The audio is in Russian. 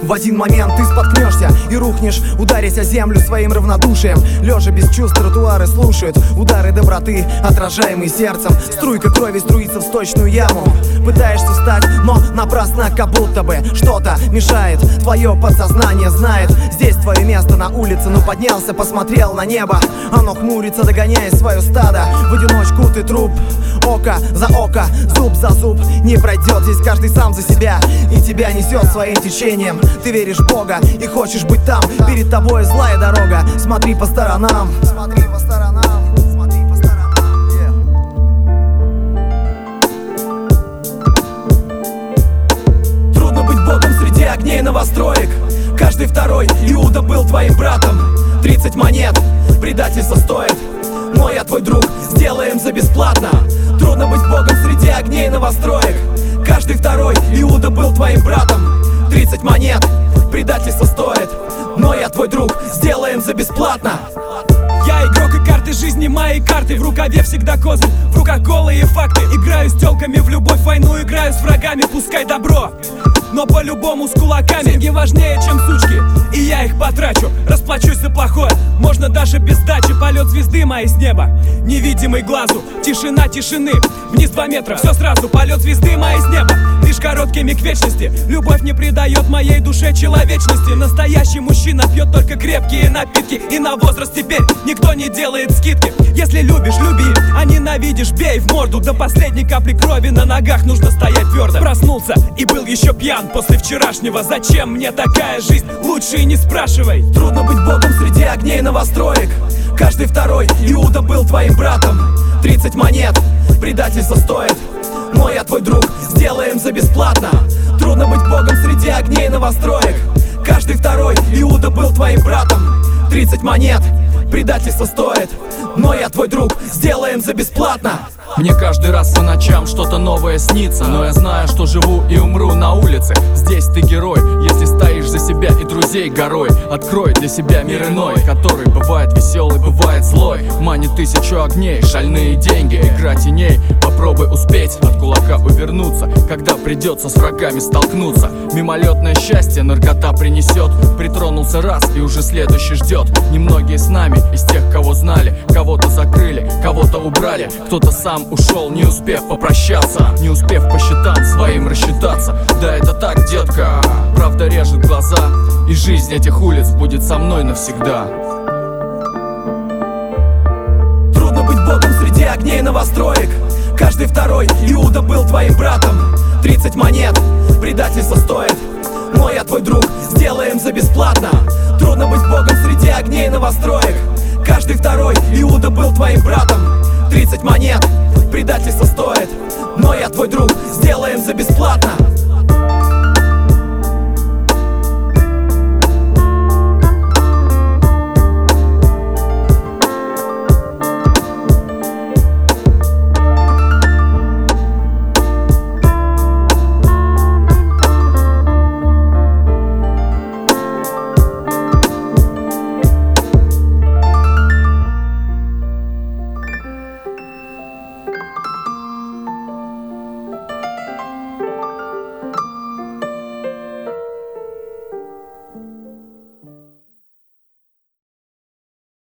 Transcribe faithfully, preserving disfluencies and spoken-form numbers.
В один момент ты споткнешься и рухнешь, ударясь о землю своим равнодушием. Лежа без чувств, тротуары слушают удары доброты, отражаемые сердцем. Струйка крови струится в сточную яму. Пытаешься встать, но напрасно, как будто бы что-то мешает. Твое подсознание знает, здесь твое место на улице. Но поднялся, посмотрел на небо, оно хмурится, догоняя свое стадо. В одиночку ты труп, око за око, зуб за зуб не пройдет. Здесь каждый сам за себя, и тебя несет своим течением. Ты веришь в Бога и хочешь быть там. Перед тобой злая дорога, смотри по сторонам. Смотри по сторонам. Смотри по сторонам. Yeah. Трудно быть Богом среди огней новостроек. Каждый второй Иуда был твоим братом. Тридцать монет предательство стоит, но я твой друг, сделаем за бесплатно. Трудно быть Богом среди огней новостроек. Каждый второй Иуда был твоим братом. Тридцать монет предательство стоит, но я твой друг, сделаем за бесплатно. Я игрок и карты жизни, мои карты. В рукаве всегда козырь, в руках голые факты. Играю с тёлками в любовь, войну играю с врагами. Пускай добро, но по-любому с кулаками. Деньги важнее, чем сучки, и я их потрачу. Расплачусь за плохое, можно даже без дачи. Полет звезды моей с неба, невидимый глазу. Тишина тишины, вниз два метра, все сразу. Полет звезды моей с неба, лишь короткими к вечности. Любовь не придает моей душе человечности. Настоящий мужчина пьет только крепкие напитки, и на возраст теперь никто не делает скидки. Если любишь, люби, а ненавидишь, бей в морду. До последней капли крови на ногах нужно стоять твердо. Проснулся и был еще пьян после вчерашнего. Зачем мне такая жизнь? Лучше и не спрашивай. Трудно быть Богом среди огней новостроек. Каждый второй Иуда был твоим братом. Тридцать монет предательство стоит, но я твой друг, сделаем за бесплатно. Трудно быть Богом среди огней новостроек. Каждый второй Иуда был твоим братом. Тридцать монет предательство стоит, но я твой друг, сделаем за бесплатно. Мне каждый раз по ночам что-то новое снится, но я знаю, что живу и умру на улице. Здесь ты герой, если стоишь за себя и друзей горой. Открой для себя мир иной, который бывает веселый, бывает злой. Манит тысячу огней, шальные деньги, игра теней. Попробуй успеть от кулака увернуться, когда придется с врагами столкнуться. Мимолетное счастье наркота принесет. Притронулся раз и уже следующий ждет. Немногие с нами из тех, кого знали. Кого-то закрыли, кого-то убрали, кто-то сам ушел, не успев попрощаться, не успев по счетам своим рассчитаться. Да это так, детка, правда режет глаза, и жизнь этих улиц будет со мной навсегда. Трудно быть Богом среди огней новостроек. Каждый второй Иуда был твоим братом. Тридцать монет предательство стоит, но я твой друг, сделаем за бесплатно. Трудно быть Богом среди огней новостроек. Каждый второй Иуда был твоим братом. Тридцать монет предательство стоит, но я твой друг, сделаем за бесплатно.